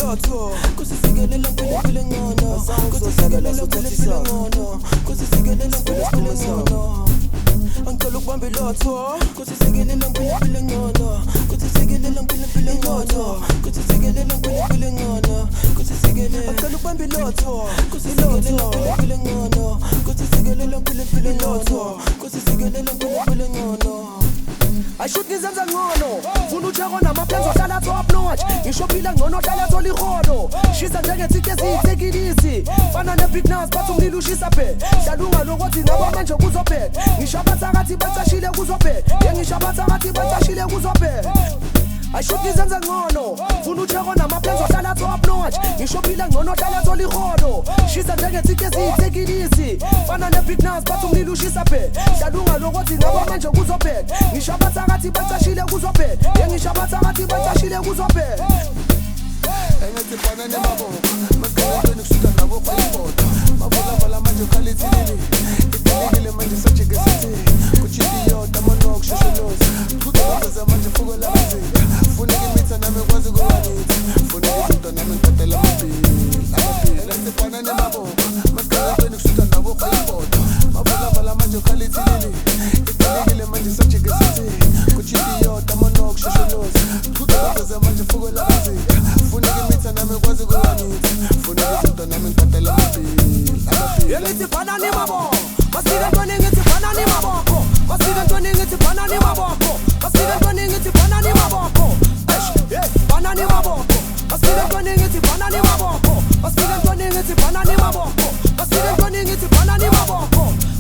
lotho kusisigelela mpile ngono kusisigelela mpile ngono kusisigelela mpile ngono angicela ukubamba ilotho kusisigelela mpile ngono kusisigelela mpile ngono kusisigelela mpile ngono kusisigelela angicela ukubamba ilotho kusisigelela mpile ngono kusisigelela mpile ngono kusisigelela mpile ngono ayishuthi ngizenza ngono funa utheko namaplenzo hlala top notch ngishophila ngcono hlala thola ihodo shisa njengethike eziyithekilisi fana nebig nas bathi umlilo ushisa phe hlalunga lokuthi ngaba manje kuzobheka ngishabatha ngathi bacashile kuzobheka ngishabatha ngathi bacashile kuzobheka ayishuthi ngizenza ngono funa utheko namaplenzo hlala top notch ngishophila ngcono hlala thola ihodo shisa njengethike eziyithekilisi fana nebig nas bathi umlilo ushisa phe hlalunga lokuthi ngaba manje kuzobheka ngishabatha ngathi bacashile kuzobheka ngishabatha ngathi bacashile kuzobheka engathi fana nemaboko masikhalatweni kusuka nabo kwayibona mavulavala manje ukhalithilili idelekile manje sajike sithi kuchitiyota manok shosholozi kuzoza manje fuko lamazika funeka imitha nami kwazi kuwanitha funeka izinto nami ngibhadela amabhili engathi fana nemaboko masikhalatweni kusuka nabo kwayibona mavulavala manje ukhalithilili idelekile manje sajike sithi kuchitiyota manok shosholozi kuzoza manje fuko lamazika funeka imitha nami kwazi kuwanitha funeka izinto nami ngibhadela amabhili ngithi fana nemaboko masike ntoni ngithi fana nemaboko masike ntoni ngithi fana nemaboko masike ntoni ngithi fana nemaboko fana nemaboko masike ntoni ngithi fana nemaboko masike ntoni ngithi fana nemaboko masike ntoni ngithi fana nemaboko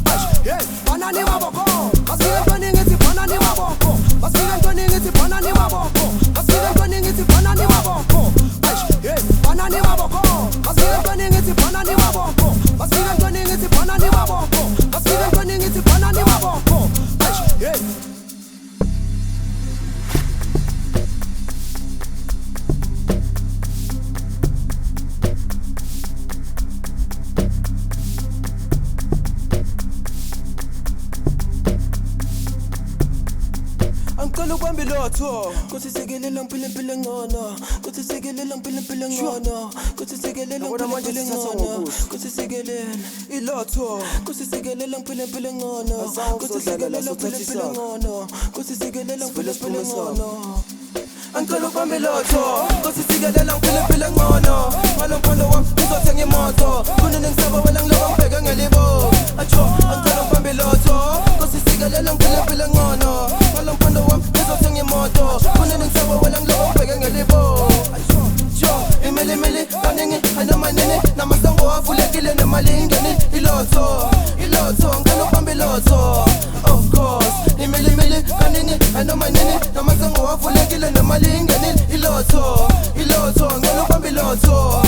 fana nemaboko masike ntoni ngithi fana nemaboko masike ntoni ngithi fana nemaboko masike ntoni ngithi fana nemaboko fana nemaboko masike ntoni ngithi fana nemaboko masike ntoni ngithi fana nemaboko masike ntoni ngithi fana nemaboko angicela ukubamba ilotho kusisigelela mpile ngono kusisigelela mpile ngono kusisigelela mpile ngono kusisigelela ilotho kusisigelela mpile ngono kusisigelela mpile ngono kusisigelela mpile ngono angicela ukubamba ilotho kusisigelela mpile ngono ngalompondo wami ngizothenga imoto kunini ngisaba wena ngiloba ngibheke ngelibo acho angicela ukubamba ilotho kusisigelela mpile ngono ngalompondo wami ngizothenga imoto kunini ngisaba wena ngiloba ngibheke ngelibo acho imili kaningi anamanini namasango avulekile nemali ingeni ilotho ngicela ukubamba ilotho of course imili kaningi anamanini namasango avulekile nemali ingeni ilotho ngicela ukubamba ilotho